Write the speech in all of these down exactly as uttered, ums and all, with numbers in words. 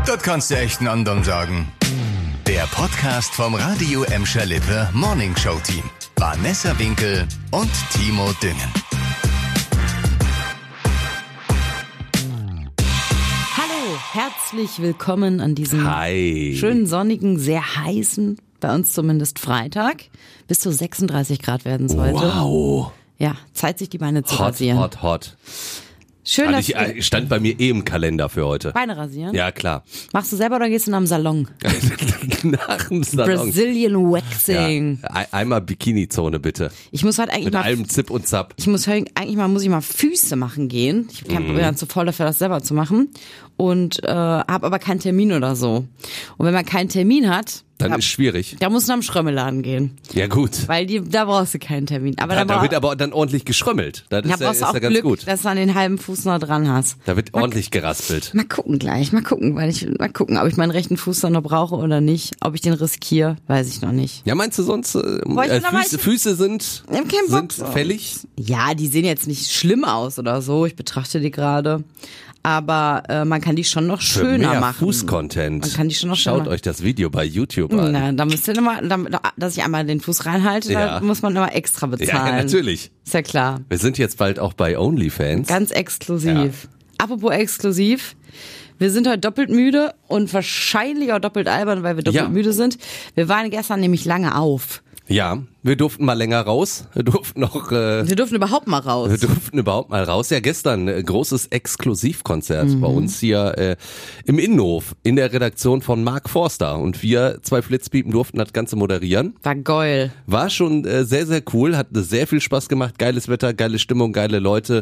Das kannst du echt einen anderen sagen. Der Podcast vom Radio Emscher Lippe Morning Show Team. Vanessa Winkel und Timo Düngen. Hallo, herzlich willkommen an diesem Hi. schönen sonnigen, sehr heißen, bei uns zumindest Freitag. Bis zu sechsunddreißig Grad werden es heute. Wow. Ja, Zeit sich die Beine zu Hot, rasieren. hot, hot. Schön, Also dass ich, ich stand bei mir eh im Kalender für heute. Beine rasieren? Ja, klar. Machst du selber oder gehst du in einem Salon? Nach dem Salon. Brazilian Waxing. Ja. Einmal Bikini-Zone bitte. Ich muss halt eigentlich Mit mal... allem Zip und Zap. Ich muss eigentlich mal, muss ich mal Füße machen gehen. Ich bin Mhm. mm. zu voll dafür, das selber zu machen. Und äh, habe aber keinen Termin oder so. Und wenn man keinen Termin hat, Dann da, ist schwierig. da musst du am Schrömmelladen gehen. Ja gut. Weil die, da brauchst du keinen Termin. Aber Da, da, da brauch- wird aber dann ordentlich geschrömmelt. Das da ist ja, brauchst ist du auch ja ganz Glück, gut. dass du an den halben Fuß noch dran hast. Da wird ordentlich geraspelt. Mal gucken gleich, mal gucken, weil ich mal gucken, ob ich meinen rechten Fuß dann noch brauche oder nicht. Ob ich den riskiere, weiß ich noch nicht. Ja, meinst du sonst, äh, Boah, ich äh, bin aber- Füße, Füße sind, Ich hab keinen Bock sind drauf. fällig? Ja, die sehen jetzt nicht schlimm aus oder so. Ich betrachte die gerade. Aber äh, man kann die schon noch Für schöner mehr machen. Fußcontent. Man kann die schon noch Schaut schöner- euch das Video bei YouTube an. Na, da müsst ihr immer, da, dass ich einmal den Fuß reinhalte, Ja. da muss man immer extra bezahlen. Ja, ja, natürlich. Ist ja klar. Wir sind jetzt bald auch bei OnlyFans. Ganz exklusiv. Apropos exklusiv. Wir sind heute doppelt müde und wahrscheinlich auch doppelt albern, weil wir doppelt Ja. müde sind. Wir waren gestern nämlich lange auf. Ja, wir durften mal länger raus. Wir durften noch, äh, Wir durften überhaupt mal raus. wir durften überhaupt mal raus. Ja, gestern äh, großes Exklusivkonzert Mhm. bei uns hier äh, im Innenhof in der Redaktion von Mark Forster. Und wir zwei Flitzpiepen durften das Ganze moderieren. War geil. War schon äh, sehr, sehr cool, hat sehr viel Spaß gemacht. Geiles Wetter, geile Stimmung, geile Leute.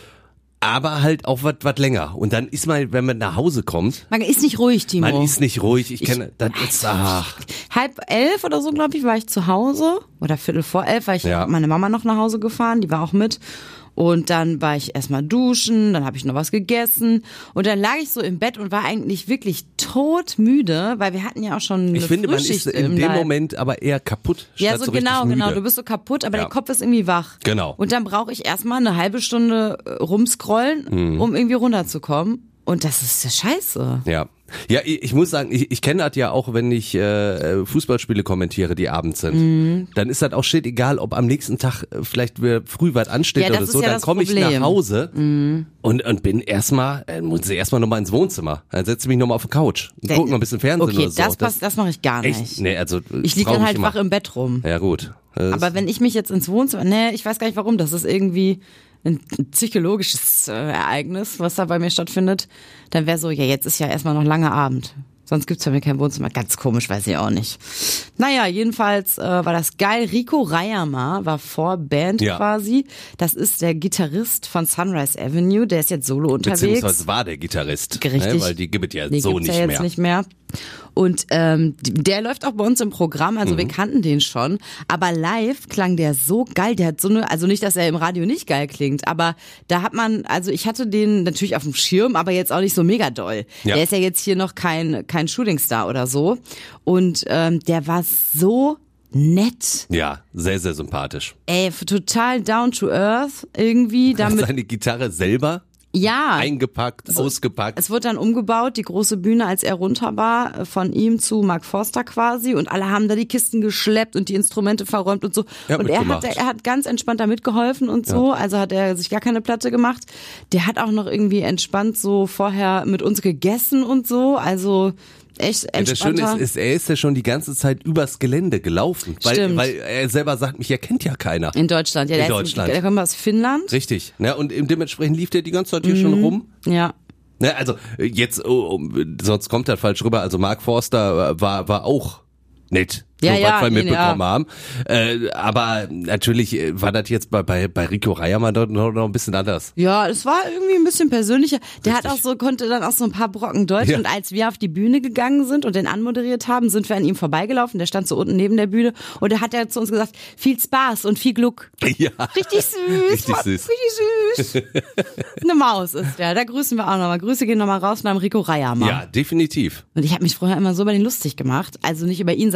Aber halt auch was was länger. Und dann ist man, wenn man nach Hause kommt, Man ist nicht ruhig, Timo. man ist nicht ruhig. Ich kenne, das ist, ach. Halb elf oder so, glaube ich, war ich zu Hause. Oder Viertel vor elf, weil ich Ja. hab meine Mama noch nach Hause gefahren, die war auch mit. Und dann war ich erstmal duschen, dann habe ich noch was gegessen. Und dann lag ich so im Bett und war eigentlich wirklich todmüde, weil wir hatten ja auch schon eine Ich finde, man Frühschicht ist in im dem Leib. Moment aber eher kaputt. Ja, statt so richtig genau, müde. genau. Du bist so kaputt, aber Ja. der Kopf ist irgendwie wach. Genau. Und dann brauche ich erstmal eine halbe Stunde äh, rumscrollen, Mhm. um irgendwie runterzukommen. Und das ist ja scheiße. Ja. Ja, ich, ich muss sagen, ich, ich kenne das ja auch, wenn ich äh, Fußballspiele kommentiere, die abends sind. Mhm. Dann ist das auch shit egal, ob am nächsten Tag äh, vielleicht wieder früh was ansteht Ja, das oder ist so. ja Dann das komme ich Problem. nach Hause und, und bin erstmal, äh, muss ich erstmal nochmal ins Wohnzimmer. Dann setze ich mich nochmal auf die Couch und gucke noch ein bisschen Fernsehen Okay, oder so. das, passt, das mache ich gar nicht. echt, nee, also Ich liege brauch dann halt immer. wach im Bett rum. Ja gut. Das Aber wenn ich mich jetzt ins Wohnzimmer, nee, ich weiß gar nicht warum, das ist irgendwie ein psychologisches äh, Ereignis, was da bei mir stattfindet, dann wäre so, ja, jetzt ist ja erstmal noch langer Abend. Sonst gibt's bei mir kein Wohnzimmer. Ganz komisch, weiß ich auch nicht. Naja, jedenfalls äh, war das geil. Rico Reyermar war Vorband Ja. quasi. Das ist der Gitarrist von Sunrise Avenue. Der ist jetzt solo unterwegs. Beziehungsweise war der Gitarrist. Richtig. Ne, weil die gibt es ja Die so gibt's nicht ja jetzt mehr. nicht mehr. Und ähm, der läuft auch bei uns im Programm, also Mhm. wir kannten den schon, aber live klang der so geil, der hat so eine, also nicht, dass er im Radio nicht geil klingt, aber da hat man, also ich hatte den natürlich auf dem Schirm, aber jetzt auch nicht so mega doll. Ja. Der ist ja jetzt hier noch kein kein Shootingstar oder so und ähm, der war so nett, Ja, sehr, sehr sympathisch. ey, total down to earth irgendwie, damit, Seine Gitarre selber ja. eingepackt, ausgepackt. Es wurde dann umgebaut, die große Bühne, als er runter war, von ihm zu Mark Forster quasi und alle haben da die Kisten geschleppt und die Instrumente verräumt und so. Er hat und er hat, mitgemacht. er hat ganz entspannt da mitgeholfen und so, also hat er sich gar keine Platte gemacht. Der hat auch noch irgendwie entspannt so vorher mit uns gegessen und so, also echt Ja, das entspannter. Schöne ist, ist, er ist ja schon die ganze Zeit übers Gelände gelaufen, weil, Stimmt. weil er selber sagt, mich erkennt ja keiner. in Deutschland, ja, In der, Deutschland. Ist, der kommt aus Finnland. Richtig. Ne? Und dementsprechend lief der die ganze Zeit hier schon rum. Ja. Ne? Also jetzt, oh, oh, sonst kommt das falsch rüber. Also Mark Forster äh, war, war auch nett. Ja, so, ja, was wir nee, mitbekommen ja. haben. Äh, aber natürlich äh, war das jetzt bei, bei, bei Rico Reyermar noch, noch noch ein bisschen anders. Ja, es war irgendwie ein bisschen persönlicher. Der Richtig. hat auch so, konnte dann auch so ein paar Brocken Deutsch. Ja. Und als wir auf die Bühne gegangen sind und den anmoderiert haben, sind wir an ihm vorbeigelaufen. Der stand so unten neben der Bühne. Und er hat ja zu uns gesagt, viel Spaß und viel Glück. Ja. Richtig süß. Richtig Mann, süß. Richtig süß. Eine Maus ist der. Da grüßen wir auch nochmal. Grüße gehen nochmal raus von einem Rico Reyermar. Ja, definitiv. Und ich habe mich vorher immer so über den lustig gemacht. Also nicht über ihn, sondern über Aber seinen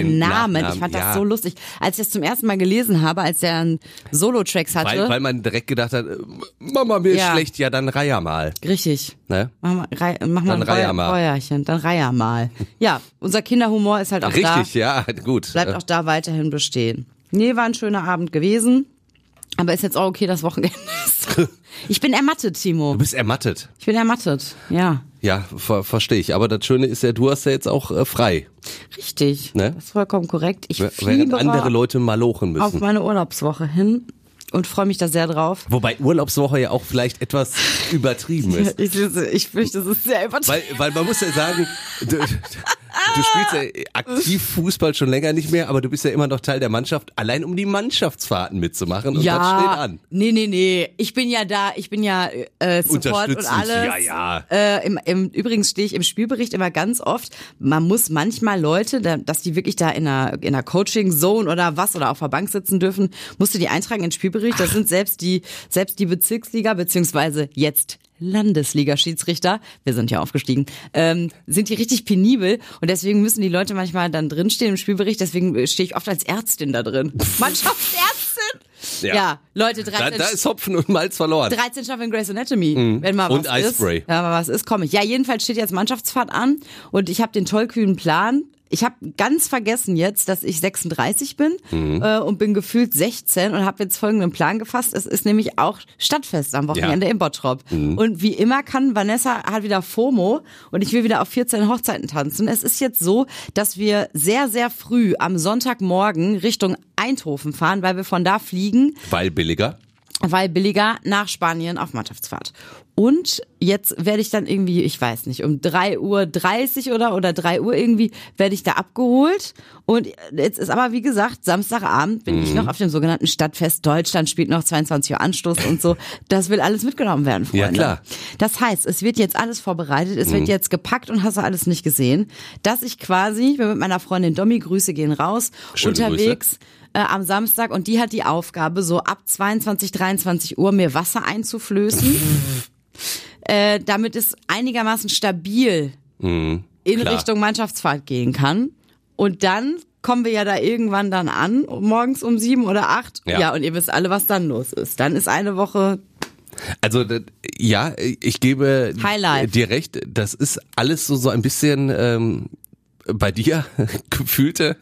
den Namen. Nachnamen, Ich fand ja. das so lustig. Als ich das zum ersten Mal gelesen habe, als der einen Solo-Tracks hatte. Weil, weil man direkt gedacht hat, äh, Mama, mir ist Ja. schlecht, ja, dann reiher mal. Richtig. Ne? Mach mal, rei, mach mal Dann ein reiher Bäu- mal. Bäuerchen, dann reiher mal. Ja, unser Kinderhumor ist halt auch Richtig, da. ja, gut. Bleibt auch da weiterhin bestehen. Nee, war ein schöner Abend gewesen. Aber ist jetzt auch okay, das Wochenende ist. Ich bin ermattet, Timo. Du bist ermattet. Ich bin ermattet, ja. Ja, ver verstehe ich. Aber das Schöne ist ja, du hast ja jetzt auch äh, frei. Richtig. Ne? Das ist vollkommen korrekt. Ich Während fiebere andere Leute malochen auf müssen. meine Urlaubswoche hin und freue mich da sehr drauf. Wobei Urlaubswoche ja auch vielleicht etwas übertrieben ist. Ich, ich fürchte, das ist sehr übertrieben. Weil, weil man muss ja sagen, du, du spielst ja aktiv Fußball schon länger nicht mehr, aber du bist ja immer noch Teil der Mannschaft, allein um die Mannschaftsfahrten mitzumachen und ja, das steht an. nee, nee, nee. Ich bin ja da, ich bin ja äh, Support und Unterstützend, alles. ja, ja. Äh, im, im, übrigens stehe ich im Spielbericht immer ganz oft, man muss manchmal Leute, da, dass die wirklich da in einer, in einer Coaching-Zone oder was oder auf der Bank sitzen dürfen, musst du die eintragen in den Spielbericht. Das sind selbst die, selbst die Bezirksliga, beziehungsweise jetzt Landesliga-Schiedsrichter, wir sind ja aufgestiegen, ähm, sind die richtig penibel und deswegen müssen die Leute manchmal dann drinstehen im Spielbericht, deswegen stehe ich oft als Ärztin da drin. Mannschaftsärztin! Ja, ja Leute, Da, dreizehn, da ist Hopfen und Malz verloren. dreizehn Staffeln Grey's Anatomy, wenn mal was Und Icespray. ist. Ja, mal was ist, komme ich. Ja, jedenfalls steht jetzt Mannschaftsfahrt an und ich habe den tollkühnen Plan. Ich habe ganz vergessen jetzt, dass ich sechsunddreißig bin Mhm. äh, und bin gefühlt sechzehn und habe jetzt folgenden Plan gefasst. Es ist nämlich auch Stadtfest am Wochenende Ja. im Bottrop. Mhm. Und wie immer kann Vanessa hat wieder FOMO und ich will wieder auf vierzehn Hochzeiten tanzen. Es ist jetzt so, dass wir sehr, sehr früh am Sonntagmorgen Richtung Eindhoven fahren, weil wir von da fliegen. Weil billiger. Weil billiger nach Spanien auf Mannschaftsfahrt. Und jetzt werde ich dann irgendwie, ich weiß nicht, um drei Uhr dreißig oder oder drei Uhr irgendwie werde ich da abgeholt. Und jetzt ist aber, wie gesagt, Samstagabend bin mhm. ich noch auf dem sogenannten Stadtfest. Deutschland spielt noch zweiundzwanzig Uhr Anstoß und so. Das will alles mitgenommen werden, Freunde. Ja, klar. Das heißt, es wird jetzt alles vorbereitet, es mhm. wird jetzt gepackt und hast du alles nicht gesehen, dass ich quasi, ich bin mit meiner Freundin Domi, Grüße gehen raus, Schöne unterwegs Grüße. Äh, am Samstag und die hat die Aufgabe, so ab zweiundzwanzig, dreiundzwanzig Uhr mir Wasser einzuflößen, äh, damit es einigermaßen stabil Mhm, in klar. Richtung Mannschaftsfahrt gehen kann. Und dann kommen wir ja da irgendwann dann an, morgens um sieben oder acht. Ja. Ja, und ihr wisst alle, was dann los ist. Dann ist eine Woche Also das- ja, ich gebe Highlight. dir recht, das ist alles so, so ein bisschen ähm, bei dir gefühlte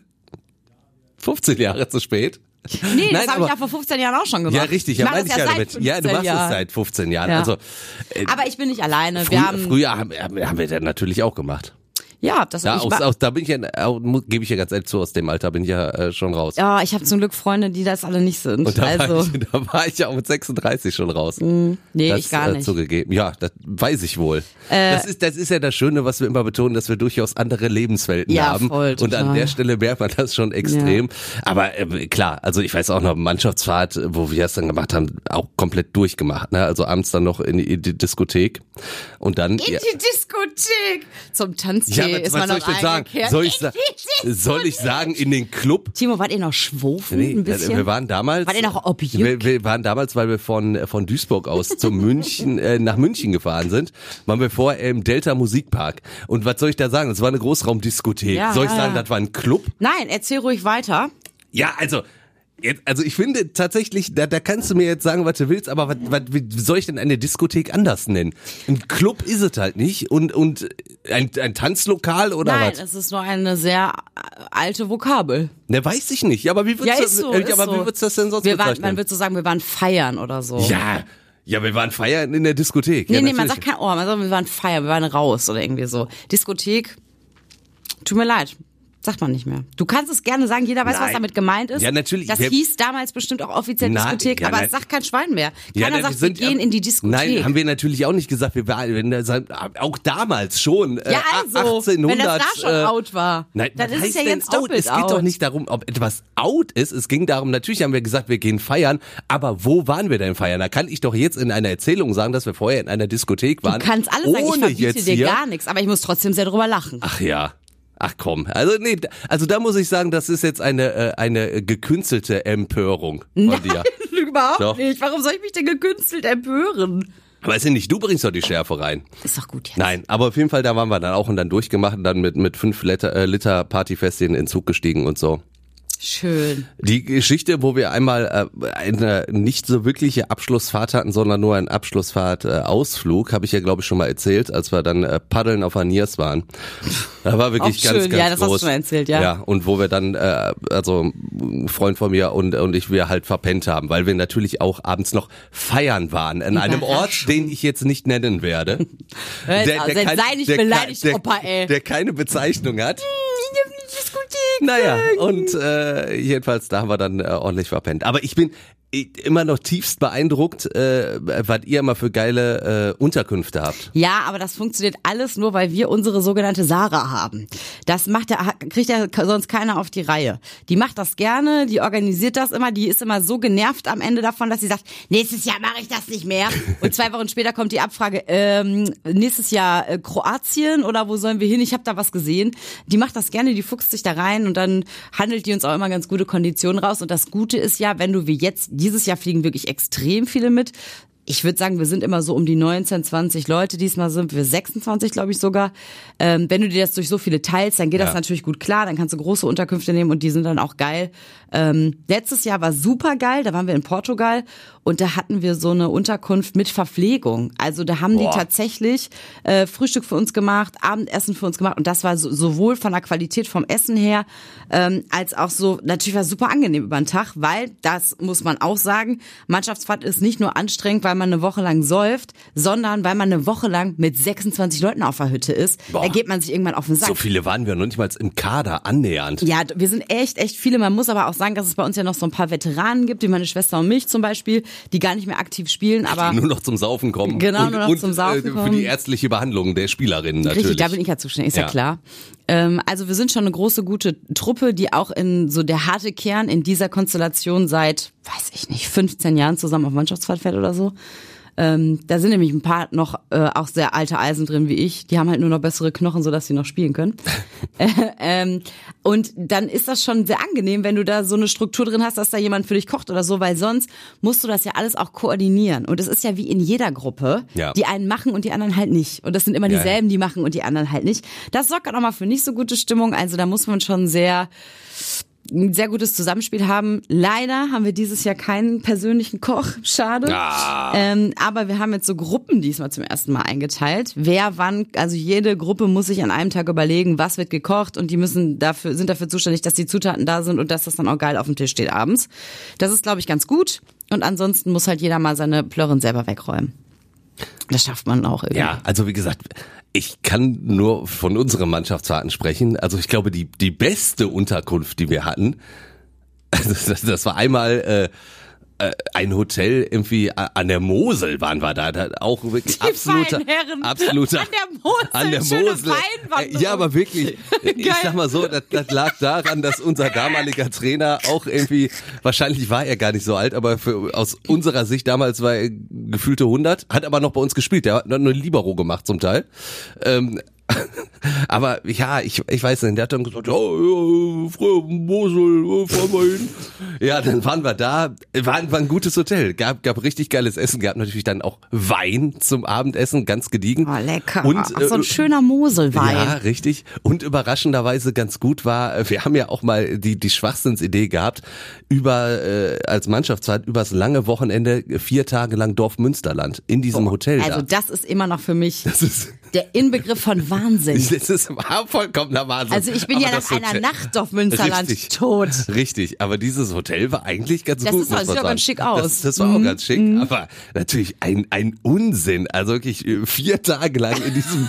fünfzehn Jahre zu spät. Nee, das Nein, habe ich aber- ja vor fünfzehn Jahren auch schon gemacht. Ja, richtig, ja, mach meine das ich ja seit damit. Ja, du fünfzehn machst Jahren. es seit fünfzehn Jahren. Ja. Also äh, Aber ich bin nicht alleine. frü Wir haben, früher haben, haben wir das natürlich auch gemacht. ja, das Ja, ich aus, war, aus, da bin ich ja, auch, mu- gebe ich ja ganz ehrlich zu, aus dem Alter bin ich ja äh, schon raus. ja, ich habe zum Glück Freunde, die das alle nicht sind. Und da, also, war ich, da war ich ja auch mit sechsunddreißig schon raus. nee, das, ich gar äh, nicht. Zugegeben. Ja, das weiß ich wohl. das, ist, das ist ja das Schöne, was wir immer betonen, dass wir durchaus andere Lebenswelten Ja, haben. voll, Und an total. der Stelle merkt man das schon extrem. Aber äh, klar, also ich weiß auch noch, Mannschaftsfahrt, wo wir es dann gemacht haben, auch komplett durchgemacht. Ne? Also abends dann noch in die, in die Diskothek. Und dann... In ja, die Diskothek. Zum Tanztee ja, was, ist was man soll noch ich denn sagen? eingekehrt. Soll ich, In sa die soll ich sagen, in den Club? Timo, wart ihr noch schwofen Nee, ein bisschen? wir waren damals. Wart ihr noch Objekt? Wir, wir waren damals, weil wir von von Duisburg aus zum München äh, nach München gefahren sind, waren wir vorher im Delta Musikpark. Und was soll ich da sagen? Das war eine Großraumdiskothek. Ja, soll ich ja, sagen, ja. das war ein Club? Nein, erzähl ruhig weiter. Ja, also jetzt, also ich finde tatsächlich, da, da kannst du mir jetzt sagen, was du willst, aber was, was wie soll ich denn eine Diskothek anders nennen? Ein Club ist es halt nicht und und ein, ein Tanzlokal oder Nein, was? es ist nur eine sehr alte Vokabel. Ne, weiß ich nicht. Ja, aber wie Ja, würdest ist du, so, äh, ist aber so. wie würdest du das denn sonst Wir waren, bezeichnen? man würde so sagen, wir waren feiern oder so. Ja, ja, wir waren feiern in der Diskothek. Nee, ja, nee, man natürlich. sagt kein Ohr, man sagt, wir waren feiern, wir waren raus oder irgendwie so. Diskothek, tut mir leid. Sagt man nicht mehr. Du kannst es gerne sagen, jeder weiß, was Nein. damit gemeint ist. Ja, natürlich. Das Wir- hieß damals bestimmt auch offiziell Nein, Diskothek, ja, aber nein. es sagt kein Schwein mehr. Ja, Keiner wir sagt, sind wir ja- gehen in die Diskothek. Nein, haben wir natürlich auch nicht gesagt. Wir waren wenn das halt- auch damals schon. äh, ja, also, achtzehnhundert, wenn das da schon äh, out war, Nein, dann was ist es heißt ja denn jetzt out? doppelt Es geht out. doch nicht darum, ob etwas out ist. Es ging darum, natürlich haben wir gesagt, wir gehen feiern, aber wo waren wir denn feiern? Da kann ich doch jetzt in einer Erzählung sagen, dass wir vorher in einer Diskothek waren. Du kannst alles sagen, ich ohne verbiete jetzt dir hier. gar nichts, aber ich muss trotzdem sehr drüber lachen. Ach ja. Ach komm, also nee, also da muss ich sagen, das ist jetzt eine äh, eine gekünstelte Empörung von dir. Überhaupt Doch. nicht. Warum soll ich mich denn gekünstelt empören? Weiß ich nicht, du bringst doch die Schärfe rein. Ist doch gut jetzt. Nein, aber auf jeden Fall, da waren wir dann auch und dann durchgemacht und dann mit, mit fünf Liter, äh, Liter Partyfest in den Zug gestiegen und so. Schön. Die Geschichte, wo wir einmal äh, eine nicht so wirkliche Abschlussfahrt hatten, sondern nur einen Abschlussfahrt-Ausflug, äh, habe ich ja, glaube ich, schon mal erzählt, als wir dann äh, paddeln auf der Niers waren. Da war wirklich auch ganz, schön. ganz ja, das groß. hast du schon erzählt, ja. Ja, und wo wir dann, äh, also ein Freund von mir und und ich, wir halt verpennt haben, weil wir natürlich auch abends noch feiern waren an einem Ort, den ich jetzt nicht nennen werde. Hör jetzt auf, sei- sei nicht beleidigt, der, Opa, ey. der keine Bezeichnung hat. Ich hab nicht diskutiert. Naja, und äh, jedenfalls, da haben wir dann äh, ordentlich verpennt. Aber ich bin immer noch tiefst beeindruckt, äh, was ihr immer für geile äh, Unterkünfte habt. Ja, aber das funktioniert alles nur, weil wir unsere sogenannte Sarah haben. Das macht ja, kriegt ja sonst keiner auf die Reihe. Die macht das gerne, die organisiert das immer, die ist immer so genervt am Ende davon, dass sie sagt, nächstes Jahr mache ich das nicht mehr. Und zwei Wochen später kommt die Abfrage, ähm, nächstes Jahr äh, Kroatien oder wo sollen wir hin? Ich habe da was gesehen. Die macht das gerne, die fuchst sich da rein und dann handelt die uns auch immer ganz gute Konditionen raus. Und das Gute ist ja, wenn du wie jetzt, dieses Jahr fliegen wirklich extrem viele mit. Ich würde sagen, wir sind immer so um die neunzehn, zwanzig Leute. Diesmal sind wir sechsundzwanzig, glaube ich sogar. Ähm, wenn du dir das durch so viele teilst, dann geht Ja. das natürlich gut klar. Dann kannst du große Unterkünfte nehmen und die sind dann auch geil. Ähm, letztes Jahr war super geil. Da waren wir in Portugal und da hatten wir so eine Unterkunft mit Verpflegung. Also da haben Boah. die tatsächlich äh, Frühstück für uns gemacht, Abendessen für uns gemacht und das war so, sowohl von der Qualität vom Essen her ähm, als auch so, natürlich war es super angenehm über den Tag, weil, das muss man auch sagen, Mannschaftsfahrt ist nicht nur anstrengend, weil man eine Woche lang säuft, sondern weil man eine Woche lang mit sechsundzwanzig Leuten auf der Hütte ist. Boah. Da geht man sich irgendwann auf den Sack. So viele waren wir noch nicht mal im Kader annähernd. Ja, wir sind echt, echt viele. Man muss aber auch sagen, dass es bei uns ja noch so ein paar Veteranen gibt, wie meine Schwester und mich zum Beispiel, die gar nicht mehr aktiv spielen, aber Die nur noch zum Saufen kommen. Genau, und, nur noch und, zum Saufen äh, Für kommen. die ärztliche Behandlung der Spielerinnen natürlich. richtig, da bin ich ja zuständig, ist ja, Ja. klar. Ähm, also wir sind schon eine große, gute Truppe, die auch in so der harte Kern in dieser Konstellation seit, weiß ich nicht, fünfzehn Jahren zusammen auf Mannschaftsfahrt fährt oder so. Ähm, da sind nämlich ein paar noch äh, auch sehr alte Eisen drin wie ich. Die haben halt nur noch bessere Knochen, sodass sie noch spielen können. äh, ähm, und dann ist das schon sehr angenehm, wenn du da so eine Struktur drin hast, dass da jemand für dich kocht oder so, weil sonst musst du das ja alles auch koordinieren. Und es ist ja wie in jeder Gruppe, Ja. die einen machen und die anderen halt nicht. Und das sind immer Ja, dieselben, die machen und die anderen halt nicht. Das sorgt auch mal für nicht so gute Stimmung. Also da muss man schon sehr ein sehr gutes Zusammenspiel haben. Leider haben wir dieses Jahr keinen persönlichen Koch. Schade. Ah. Ähm, aber wir haben jetzt so Gruppen diesmal zum ersten Mal eingeteilt. Wer wann, also jede Gruppe muss sich an einem Tag überlegen, was wird gekocht und die müssen dafür, sind dafür zuständig, dass die Zutaten da sind und dass das dann auch geil auf dem Tisch steht abends. Das ist, glaube ich, ganz gut. Und ansonsten muss halt jeder mal seine Plörren selber wegräumen. Das schafft man auch irgendwie. Ja, also wie gesagt, ich kann nur von unseren Mannschaftsfahrten sprechen. Also ich glaube, die die beste Unterkunft, die wir hatten, das, das, das war einmal äh, äh, ein Hotel irgendwie an der Mosel waren wir da, da auch wirklich Die absoluter, feinen Herren absoluter an der Mosel, an der schöne Mosel. Weinwanderung. Ja, aber wirklich, ich Geil. sag mal so, das, das lag daran, dass unser damaliger Trainer auch irgendwie, wahrscheinlich war er gar nicht so alt, aber für, aus unserer Sicht damals war er gefühlte hundert, hat aber noch bei uns gespielt, der hat nur Libero gemacht zum Teil. Ähm, aber ja, ich, ich weiß nicht, der hat dann gesagt, ja, ja früher Mosel, fahren wir hin. Ja, dann waren wir da, war, war ein gutes Hotel, gab, gab richtig geiles Essen, gab natürlich dann auch Wein zum Abendessen, ganz gediegen. Oh, lecker. Und, Ach, so ein äh, schöner Moselwein. Ja, richtig. Und überraschenderweise ganz gut war, wir haben ja auch mal die die Schwachsinnsidee gehabt, über äh, als Mannschaftsfahrt übers lange Wochenende vier Tage lang Dorfmünsterland in diesem Hotel Also da. das ist immer noch für mich Das ist der Inbegriff von Wahnsinn. das ist vollkommener Wahnsinn. Also ich bin Aber ja nach das einer Hotel- Nacht auf Münsterland Richtig. tot. Richtig, aber dieses Hotel war eigentlich ganz Das gut. ist- muss sieht man auch sagen. ganz schick aus. Das, das war auch ganz schick, aber natürlich ein ein Unsinn. Also wirklich äh, vier Tage lang in diesem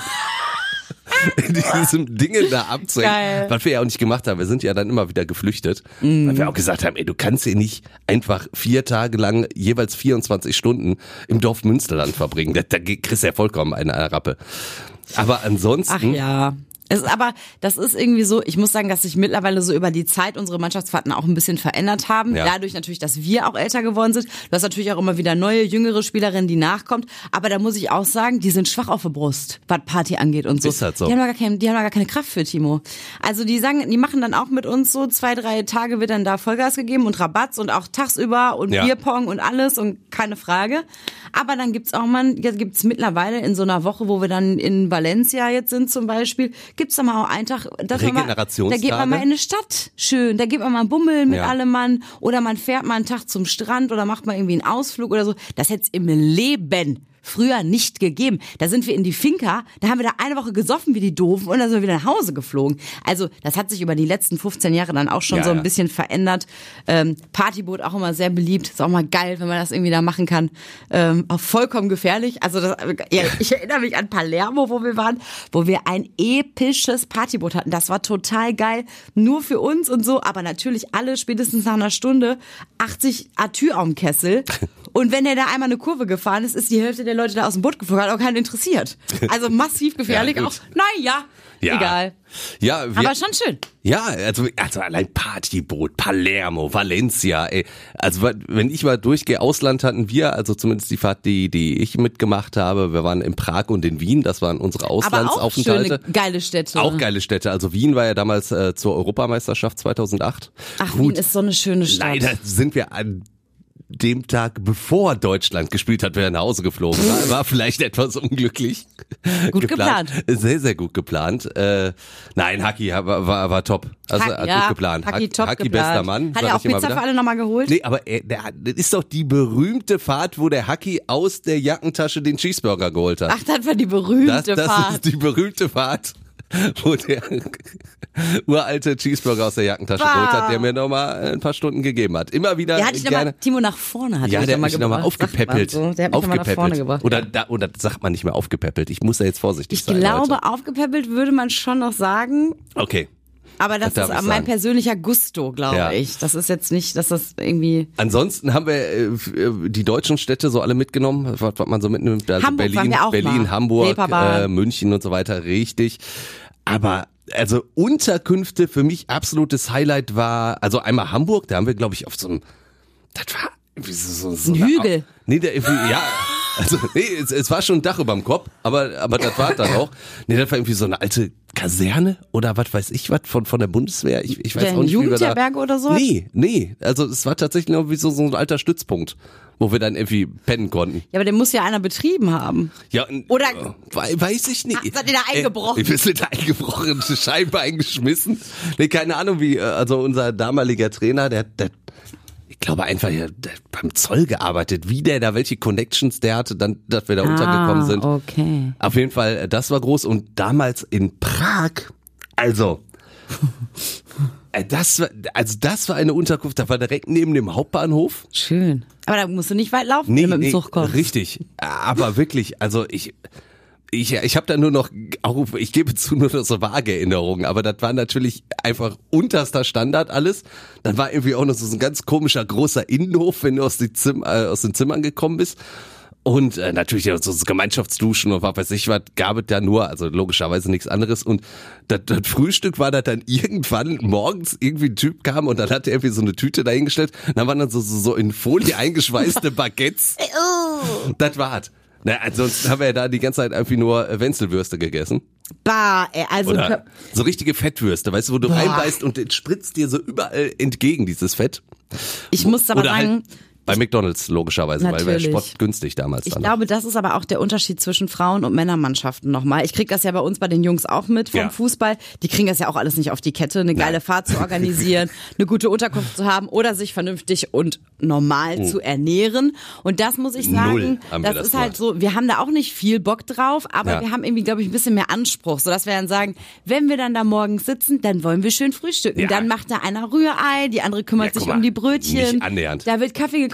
in diesem Dingen da abzuhängen. Geil. Was wir ja auch nicht gemacht haben. Wir sind ja dann immer wieder geflüchtet. Weil wir auch gesagt haben, ey, du kannst hier nicht einfach vier Tage lang jeweils vierundzwanzig Stunden im Dorf Münsterland verbringen. Da, da kriegst du ja vollkommen eine Rappe. Aber Ach ansonsten, ja. Es ist aber, das ist irgendwie so, ich muss sagen, dass sich mittlerweile so über die Zeit unsere Mannschaftsfahrten auch ein bisschen verändert haben. Ja. Dadurch natürlich, dass wir auch älter geworden sind. Du hast natürlich auch immer wieder neue, jüngere Spielerinnen, die nachkommt. Aber da muss ich auch sagen, die sind schwach auf der Brust, was Party angeht und so. Ist halt so. Die haben da gar keine, die haben da gar keine Kraft für, Timo. Also die sagen, die machen dann auch mit uns so zwei, drei Tage wird dann da Vollgas gegeben und Rabatz und auch tagsüber und Ja. Bierpong und alles und keine Frage. Aber dann gibt's auch mal, jetzt gibt's mittlerweile in so einer Woche, wo wir dann in Valencia jetzt sind zum Beispiel, gibt's da mal auch einen Tag, dass man mal, da Regenerationstage. geht man mal in eine Stadt, schön, da geht man mal bummeln mit Ja. allem Mann oder man fährt mal einen Tag zum Strand oder macht mal irgendwie einen Ausflug oder so. Das hätte es im Leben früher nicht gegeben. Da sind wir in die Finca, da haben wir da eine Woche gesoffen wie die Doofen und dann sind wir wieder nach Hause geflogen. Also das hat sich über die letzten fufzehn Jahre dann auch schon Ja, so ein ja. bisschen verändert. Ähm, Partyboot auch immer sehr beliebt, ist auch mal geil, wenn man das irgendwie da machen kann. Ähm, auch vollkommen gefährlich. Also das, ja, ich erinnere mich an Palermo, wo wir waren, wo wir ein episches Partyboot hatten. Das war total geil, nur für uns und so, aber natürlich alle spätestens nach einer Stunde achtzig Atü am Kessel. Und wenn der da einmal eine Kurve gefahren ist, ist die Hälfte der Leute da aus dem Boot geflogen, hat auch keinen interessiert. Also massiv gefährlich Ja, auch. gut. Naja, Ja. egal. Ja, wir, Aber schon schön. Ja, also, also allein Partyboot, Palermo, Valencia, ey. Also wenn ich mal durchgehe, Ausland hatten wir, also zumindest die Fahrt, die, die ich mitgemacht habe, wir waren in Prag und in Wien, das waren unsere Aber auch Auslandsaufenthalte. schöne, geile Städte. Auch geile Städte. Also Wien war ja damals äh, zur Europameisterschaft zweitausendacht. Ach, Gut, Wien ist so eine schöne Stadt. leider sind wir an dem Tag, bevor Deutschland gespielt hat, wäre nach Hause geflogen. War, war vielleicht etwas unglücklich. Gut geplant. Sehr, sehr gut geplant. Äh, nein, Haki war, war, war top. Also Ha- hat ja, gut geplant. Haki top Haki geplant. bester Mann. Hat sag er auch ich immer Pizza wieder. für alle nochmal geholt? Nee, aber er, der, das ist doch die berühmte Fahrt, wo der Haki aus der Jackentasche den Cheeseburger geholt hat. Ach, das war die berühmte das, das Fahrt. ist die berühmte Fahrt, wo der uralte Cheeseburger aus der Jackentasche Wow. geholt hat, der mir nochmal ein paar Stunden gegeben hat. Immer wieder Der hat dich gerne. nochmal, Timo nach vorne hat Ja, dich der hat noch mich mal nochmal gebracht. aufgepäppelt. Sagt man so. Der hat mich nochmal nach vorne gebracht. Oder, ja. da, oder sagt man nicht mehr aufgepäppelt. Ich muss da jetzt vorsichtig Ich sein. glaube, Leute. aufgepäppelt würde man schon noch sagen, Okay. aber das, Das ist darf ich mein sagen. persönlicher Gusto, glaube Ja. ich. Das ist jetzt nicht, dass das irgendwie... Ansonsten haben wir äh, f- äh, die deutschen Städte so alle mitgenommen, was, was man so mitnimmt. Also Hamburg waren Berlin, wir auch Berlin, mal. Hamburg, Reeperbahn. äh, München und so weiter, richtig. Aber also Unterkünfte für mich absolutes Highlight war, also einmal Hamburg, da haben wir glaube ich auf so einem, das war irgendwie so, so, so Ein eine- Hügel. Nee, der irgendwie, ja. Also, nee, es, es war schon ein Dach überm Kopf, aber, aber das war dann auch. Nee, das war irgendwie so eine alte Kaserne oder was weiß ich was von, von der Bundeswehr. Ich, ich weiß Der auch nicht, wie wir da. Jugendherberge oder so? Nee, nee. Also, es war tatsächlich noch wie so, so ein alter Stützpunkt, wo wir dann irgendwie pennen konnten. Ja, aber den muss ja einer betrieben haben. Ja, n- Oder- äh, wei- weiß ich nicht. Ah, seid ihr da eingebrochen? Äh, wir sind da eingebrochen, Scheibe eingeschmissen. Nee, keine Ahnung wie, äh, also unser damaliger Trainer, der, der ich glaube einfach, der, der hat beim Zoll gearbeitet, wie der da, welche Connections der hatte, dann, dass wir da untergekommen sind. Ah, okay. Auf jeden Fall, äh, das war groß und damals in Prag, also, äh, das war, also das war eine Unterkunft, da war direkt neben dem Hauptbahnhof. Schön. Aber da musst du nicht weit laufen, Nee, wenn du mit dem nee, Zug kommst. richtig. Aber wirklich, also ich, ich, ich habe da nur noch, auch, ich gebe zu, nur noch so vage Erinnerungen, aber das war natürlich einfach unterster Standard alles. Dann war irgendwie auch noch so ein ganz komischer großer Innenhof, wenn du aus, die Zim, äh, aus den Zimmern gekommen bist. Und äh, natürlich auch so Gemeinschaftsduschen und was weiß ich was, gab es da nur, also logischerweise nichts anderes. Und das, das Frühstück war, dass dann irgendwann morgens irgendwie ein Typ kam und dann hat er irgendwie so eine Tüte dahingestellt. Dann waren dann so, so, so in Folie eingeschweißte Baguettes. Das war's. Na, ansonsten haben wir ja da die ganze Zeit irgendwie nur äh, Wenzelwürste gegessen. Bah, ey, also Oder so richtige Fettwürste, weißt du, wo du Boah. reinbeißt und es spritzt dir so überall entgegen, dieses Fett. ich muss aber Oder sagen, halt bei McDonald's logischerweise, weil wir Natürlich. spottgünstig damals ich dann. glaube, das ist aber auch der Unterschied zwischen Frauen- und Männermannschaften nochmal. Ich krieg das ja bei uns bei den Jungs auch mit vom Ja. Fußball. Die kriegen das ja auch alles nicht auf die Kette, eine geile Nein. Fahrt zu organisieren, eine gute Unterkunft zu haben oder sich vernünftig und normal zu ernähren. Und das muss ich sagen, Null haben wir das, das ist halt so, wir haben da auch nicht viel Bock drauf, aber Ja. wir haben irgendwie, glaube ich, ein bisschen mehr Anspruch, sodass wir dann sagen, wenn wir dann da morgens sitzen, dann wollen wir schön frühstücken. Ja. Dann macht da einer Rührei, die andere kümmert Ja, guck sich mal, um die Brötchen. nicht annähernd. Da wird Kaffee gekocht.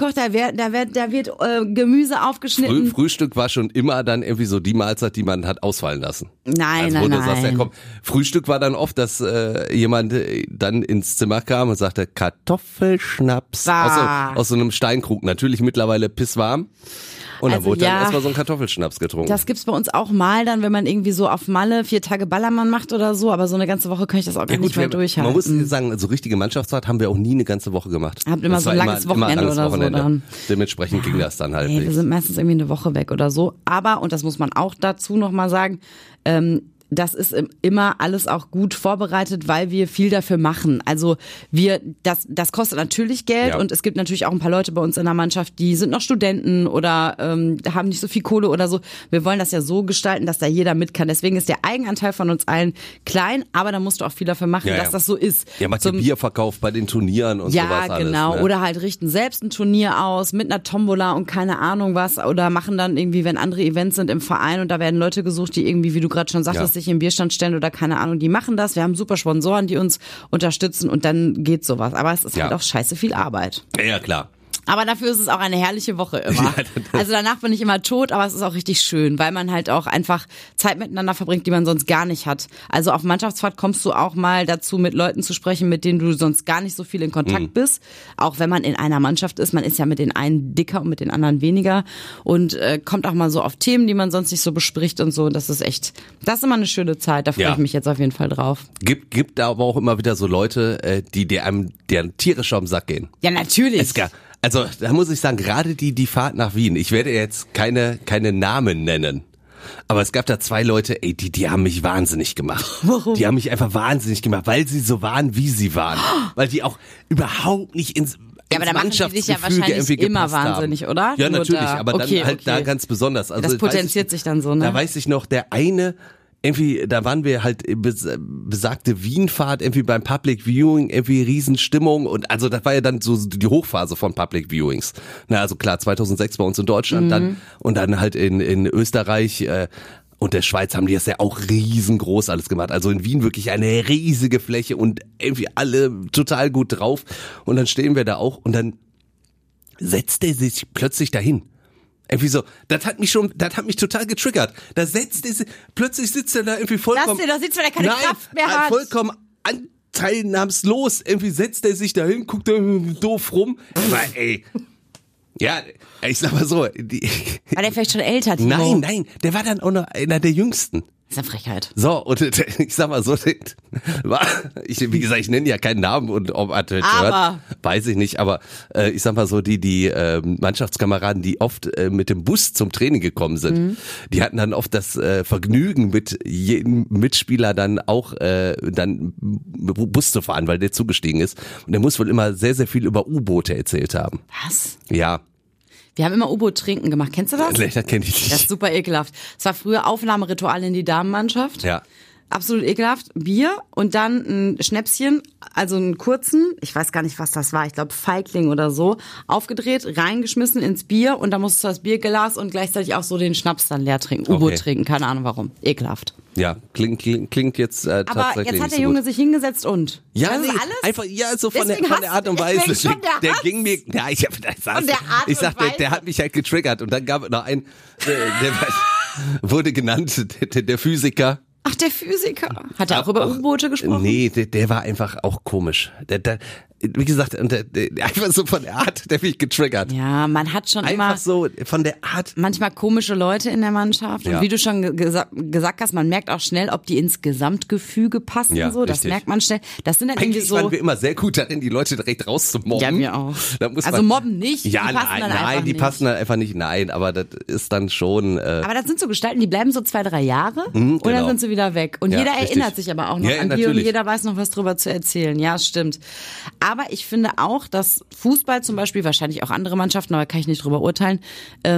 gekocht, da wird, da wird, da wird äh, Gemüse aufgeschnitten. Früh, Frühstück war schon immer dann irgendwie so die Mahlzeit, die man hat ausfallen lassen. Nein, also, nein, wo du nein. sagst, ja, komm, Frühstück war dann oft, dass äh, jemand äh, dann ins Zimmer kam und sagte, Kartoffelschnaps Ah. aus, so, aus so einem Steinkrug. Natürlich mittlerweile pisswarm. Und dann Also, wurde dann ja, erstmal so ein Kartoffelschnaps getrunken. Das gibt's bei uns auch mal dann, wenn man irgendwie so auf Malle vier Tage Ballermann macht oder so, aber so eine ganze Woche kann ich das auch gar ja, gut, nicht mehr wir, durchhalten. man muss sagen, so richtige Mannschaftsfahrt haben wir auch nie eine ganze Woche gemacht. Habt immer Das so war ein langes Wochenende langes oder so Wochenende. dann. Dementsprechend ging das dann halt Nee, wir nicht. sind meistens irgendwie eine Woche weg oder so. Aber, und das muss man auch dazu nochmal sagen, ähm, das ist immer alles auch gut vorbereitet, weil wir viel dafür machen. Also wir, das, das kostet natürlich Geld Ja. und es gibt natürlich auch ein paar Leute bei uns in der Mannschaft, die sind noch Studenten oder ähm, haben nicht so viel Kohle oder so. Wir wollen das ja so gestalten, dass da jeder mit kann. Deswegen ist der Eigenanteil von uns allen klein, aber da musst du auch viel dafür machen, Ja, ja. dass das so ist. Ja, macht ihr Zum- Bierverkauf bei den Turnieren und ja, sowas alles. genau. Ne? Oder halt richten selbst ein Turnier aus mit einer Tombola und keine Ahnung was. Oder machen dann irgendwie, wenn andere Events sind im Verein und da werden Leute gesucht, die irgendwie, wie du gerade schon sagtest, Ja. sich im Bierstand stellen oder keine Ahnung, die machen das. Wir haben super Sponsoren, die uns unterstützen und dann geht sowas. Aber es ist Ja. halt auch scheiße viel Arbeit. Ja, ja, klar. Aber dafür ist es auch eine herrliche Woche immer. Ja, das- Also danach bin ich immer tot, aber es ist auch richtig schön, weil man halt auch einfach Zeit miteinander verbringt, die man sonst gar nicht hat. Also auf Mannschaftsfahrt kommst du auch mal dazu, mit Leuten zu sprechen, mit denen du sonst gar nicht so viel in Kontakt Mhm. bist. Auch wenn man in einer Mannschaft ist, man ist ja mit den einen dicker und mit den anderen weniger und äh, kommt auch mal so auf Themen, die man sonst nicht so bespricht und so. Und das ist echt, das ist immer eine schöne Zeit. Da freue Ja. ich mich jetzt auf jeden Fall drauf. Gibt, gibt da aber auch immer wieder so Leute, äh, die dir einem der tierisch am Sack gehen. Ja, natürlich. Es gab, also da muss ich sagen, gerade die die Fahrt nach Wien, ich werde jetzt keine keine Namen nennen. Aber es gab da zwei Leute, ey, die die haben mich wahnsinnig gemacht. Warum? Die haben mich einfach wahnsinnig gemacht, weil sie so waren, wie sie waren. Weil die auch überhaupt nicht ins Ja, aber ins da machen die dich ja Mannschaftsgefüge wahrscheinlich irgendwie immer gepasst haben. wahnsinnig, oder? Ja, Nur natürlich, da. aber dann Okay, halt da okay. ganz besonders. Also Das weiß potenziert ich, sich dann so, ne? Da weiß ich noch, der eine irgendwie, da waren wir halt bes- besagte Wienfahrt irgendwie beim Public Viewing, irgendwie Riesenstimmung und also das war ja dann so die Hochphase von Public Viewings. Na, also klar, zweitausendsechs bei uns in Deutschland, Mhm. dann und dann halt in in Österreich äh, und der Schweiz haben die das ja auch riesengroß alles gemacht. Also in Wien wirklich eine riesige Fläche und irgendwie alle total gut drauf und dann stehen wir da auch und dann setzt er sich plötzlich dahin. Irgendwie so, das hat mich schon, das hat mich total getriggert. Da setzt er sich, plötzlich sitzt er da irgendwie vollkommen. Lass den doch sitzen, weil er keine nein, Kraft mehr äh, hat. vollkommen anteilnahmslos. Irgendwie setzt er sich dahin, guckt da doof rum. Aber ey, ja, ich sag mal so, die, War der vielleicht schon älter, Timo? nein, nein, der war dann auch noch einer der Jüngsten. Das ist eine Frechheit. So, und ich sag mal so, war, ich, wie gesagt, ich nenne ja keinen Namen und ob er das Aber. hört, weiß ich nicht, aber äh, ich sag mal so, die die äh, Mannschaftskameraden, die oft äh, mit dem Bus zum Training gekommen sind, Mhm. die hatten dann oft das äh, Vergnügen, mit jedem Mitspieler dann auch äh, dann Bus zu fahren, weil der zugestiegen ist. Und der muss wohl immer sehr, sehr viel über U-Boote erzählt haben. Was? Ja, Wir haben immer U-Boot trinken gemacht. Kennst du das? das kenne ich nicht. Das ist super ekelhaft. Es war früher Aufnahmeritual in die Damenmannschaft. Ja. Absolut ekelhaft. Bier und dann ein Schnäpschen, also einen kurzen, ich weiß gar nicht, was das war, ich glaube Feigling oder so, aufgedreht, reingeschmissen ins Bier und dann musstest du das Bierglas und gleichzeitig auch so den Schnaps dann leer trinken. U-Boot Okay. trinken, keine Ahnung warum. Ekelhaft. Ja, klingt, klingt, klingt jetzt äh, Aber tatsächlich jetzt hat nicht der so Junge gut. sich hingesetzt und? Ja, das nee, ist alles? einfach, ja, so von der, Deswegen von der Art und hasst- Weise. deswegen schon der der Hass. ging mir, ja, ich hab, das Von der Art ich und sag, der, der Weise. hat mich halt getriggert und dann gab es noch einen, der, der wurde genannt, der, der Physiker. Ach, der Physiker. Hat er auch über Auch- U-Boote gesprochen? Nee, der, der war einfach auch komisch. Der, der, wie gesagt, und der, der, einfach so von der Art, der mich getriggert. Ja, man hat schon Einfach immer so von der Art. manchmal komische Leute in der Mannschaft. Und Ja. wie du schon ge- gesa gesagt hast, man merkt auch schnell, ob die ins Gesamtgefüge passen. Ja, so, das richtig. merkt man schnell. Das sind dann irgendwie Eigentlich so. waren wir immer sehr gut darin, die Leute direkt rauszumobben. Ja, wir auch. Da muss Also man, mobben nicht, Ja, die passen nein, dann nein, einfach die nicht. passen dann einfach nicht. Nein, aber das ist dann schon. Äh, Aber das sind so Gestalten, die bleiben so zwei, drei Jahre und dann genau. sind sie wieder weg. Und Ja, jeder richtig. erinnert sich aber auch noch Ja, ja, an die und natürlich. jeder weiß noch was drüber zu erzählen. Ja, es stimmt. Aber ich finde auch, dass Fußball zum Beispiel, wahrscheinlich auch andere Mannschaften, aber kann ich nicht drüber urteilen, ähm,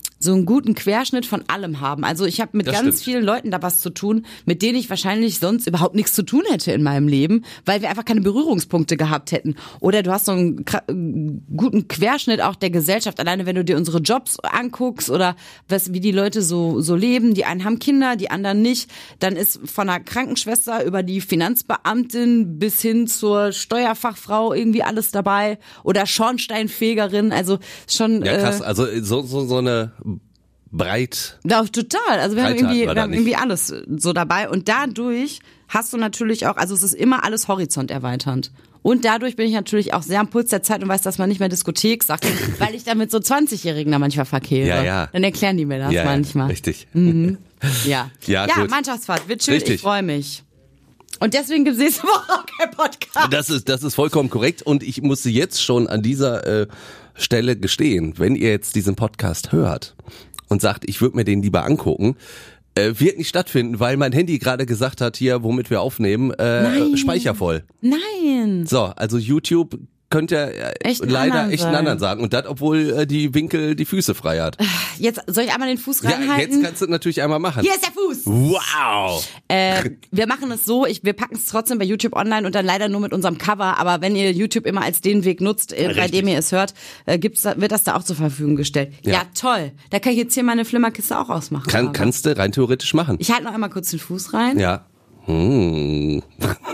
so einen guten Querschnitt von allem haben. Also ich habe mit Das ganz stimmt. vielen Leuten da was zu tun, mit denen ich wahrscheinlich sonst überhaupt nichts zu tun hätte in meinem Leben, weil wir einfach keine Berührungspunkte gehabt hätten. Oder du hast so einen kra- guten Querschnitt auch der Gesellschaft, alleine wenn du dir unsere Jobs anguckst oder was, wie die Leute so, so leben. Die einen haben Kinder, die anderen nicht. Dann ist von einer Krankenschwester über die Finanzbeamtin bis hin zur Steuerfachfrau irgendwie alles dabei. Oder Schornsteinfegerin, also schon... Ja, krass. Äh, Also so, so, so eine breit. Ja, total. Also wir haben Breite hatten irgendwie, wir wir da haben nicht. irgendwie alles so dabei. Und dadurch hast du natürlich auch, also es ist immer alles horizonterweiternd. Und dadurch bin ich natürlich auch sehr am Puls der Zeit und weiß, dass man nicht mehr Diskothek sagt, weil ich da mit so zwanzigjährigen da manchmal verkehre. Ja, ja. Dann erklären die mir das Ja, manchmal. ja, richtig. Ja, Ja, ja gut. Mannschaftsfahrt, wird schön, Richtig. ich freue mich. Und deswegen gibt es nächste Woche auch kein Podcast. Das ist, das ist vollkommen korrekt und ich musste jetzt schon an dieser äh, Stelle gestehen, wenn ihr jetzt diesen Podcast hört und sagt, ich würde mir den lieber angucken, äh, wird nicht stattfinden, weil mein Handy gerade gesagt hat, hier, womit wir aufnehmen, äh, Nein. Speicher voll. Nein. So, also YouTube könnt ihr äh, Echt einen leider anderen echt einen sagen. anderen sagen und das, obwohl äh, die Winkel die Füße frei hat. Jetzt soll ich einmal den Fuß Ja, reinhalten? jetzt kannst du natürlich einmal machen. Hier ist der Fuß. Wow! Äh, wir machen es so, ich, wir packen es trotzdem bei YouTube online und dann leider nur mit unserem Cover, aber wenn ihr YouTube immer als den Weg nutzt, äh, bei Richtig. dem ihr es hört, äh, gibt's da, wird das da auch zur Verfügung gestellt. Ja, Ja. toll. Da kann ich jetzt hier meine Flimmerkiste auch ausmachen. Kann, aber. kannst du rein theoretisch machen. Ich halte noch einmal kurz den Fuß rein. Ja. Hm.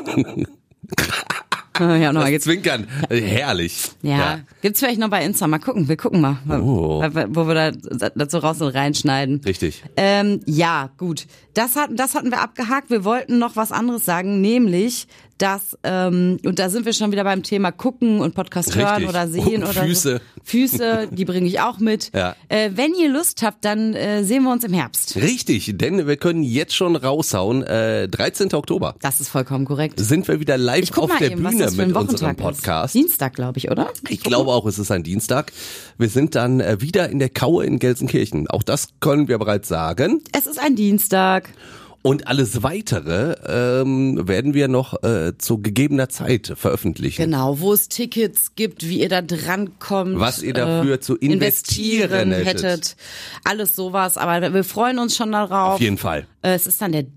Ja, noch mal geht's. Zwinkern. Herrlich. Ja. Gibt's vielleicht noch bei Insta. Mal gucken. Wir gucken mal, Oh. wo, wo wir da dazu raus und reinschneiden. Richtig. Ähm, ja, gut. Das hatten, das hatten wir abgehakt. Wir wollten noch was anderes sagen, nämlich, dass, ähm, und da sind wir schon wieder beim Thema gucken und Podcast Richtig. hören oder sehen Und oder Füße. so. Füße, die bringe ich auch mit. Ja. Äh, wenn ihr Lust habt, dann äh, sehen wir uns im Herbst. Richtig, denn wir können jetzt schon raushauen, äh, dreizehnten Oktober Das ist vollkommen korrekt. sind wir wieder live Ich guck auf mal der eben, was Bühne das für ein mit unserem Wochentag Podcast. ist. Dienstag, glaube ich, oder? Ich glaube auch, es ist ein Dienstag. Wir sind dann äh, wieder in der Kaue in Gelsenkirchen. Auch das können wir bereits sagen. Es ist ein Dienstag. Und alles Weitere ähm, werden wir noch äh, zu gegebener Zeit veröffentlichen. Genau, wo es Tickets gibt, wie ihr da drankommt. Was ihr dafür äh, zu investieren hättet. Alles sowas, aber wir freuen uns schon darauf. Auf jeden Fall. Äh, Es ist dann der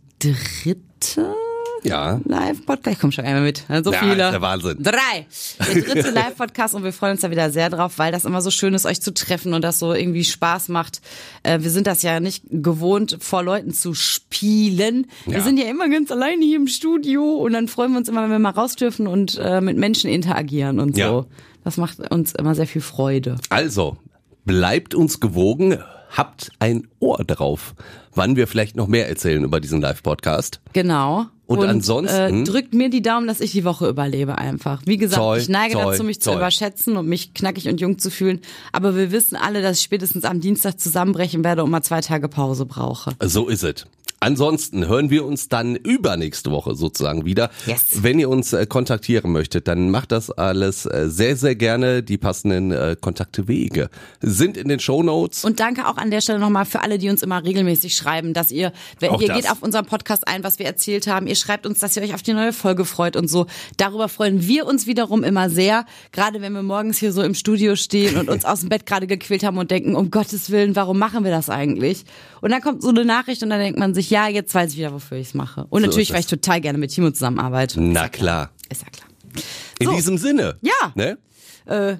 dritte Ja. Live-Podcast. Ich komme schon einmal mit. So Ja, viele. ist der Wahnsinn. Drei. Der dritte Live-Podcast und wir freuen uns da wieder sehr drauf, weil das immer so schön ist, euch zu treffen und das so irgendwie Spaß macht. Äh, Wir sind das ja nicht gewohnt, vor Leuten zu spielen. Wir Ja. sind ja immer ganz alleine hier im Studio und dann freuen wir uns immer, wenn wir mal raus dürfen und äh, mit Menschen interagieren und so. Ja. Das macht uns immer sehr viel Freude. Also, bleibt uns gewogen, habt ein Ohr drauf, wann wir vielleicht noch mehr erzählen über diesen Live-Podcast. Genau. Und ansonsten- Äh, drückt mir die Daumen, dass ich die Woche überlebe einfach. Wie gesagt, Zoll, ich neige Zoll, dazu, mich Zoll. zu überschätzen und mich knackig und jung zu fühlen. Aber wir wissen alle, dass ich spätestens am Dienstag zusammenbrechen werde und mal zwei Tage Pause brauche. So ist es. Ansonsten hören wir uns dann übernächste Woche sozusagen wieder. Yes. Wenn ihr uns äh, kontaktieren möchtet, dann macht das alles äh, sehr, sehr gerne. Die passenden äh, Kontaktewege sind in den Shownotes. Und danke auch an der Stelle nochmal für alle, die uns immer regelmäßig schreiben, dass ihr, wenn Auch ihr das. geht auf unseren Podcast ein, was wir erzählt haben, ihr schreibt uns, dass ihr euch auf die neue Folge freut und so. Darüber freuen wir uns wiederum immer sehr. Gerade wenn wir morgens hier so im Studio stehen und uns aus dem Bett gerade gequält haben und denken, um Gottes Willen, warum machen wir das eigentlich? Und dann kommt so eine Nachricht und dann denkt man sich, ja, jetzt weiß ich wieder, wofür ich es mache. Und So natürlich, ist weil es. ich total gerne mit Timo zusammenarbeite. Na klar. Ist ja klar. In So. diesem Sinne. Ja. Ne? Äh,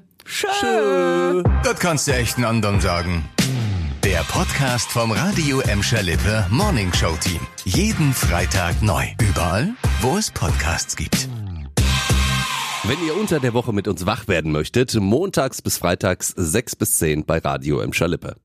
schön. Das kannst du echt einen anderen sagen. Der Podcast vom Radio Emscher Lippe Morning Show Team. Jeden Freitag neu. Überall, wo es Podcasts gibt. Wenn ihr unter der Woche mit uns wach werden möchtet, montags bis freitags sechs bis zehn bei Radio Emscher Lippe.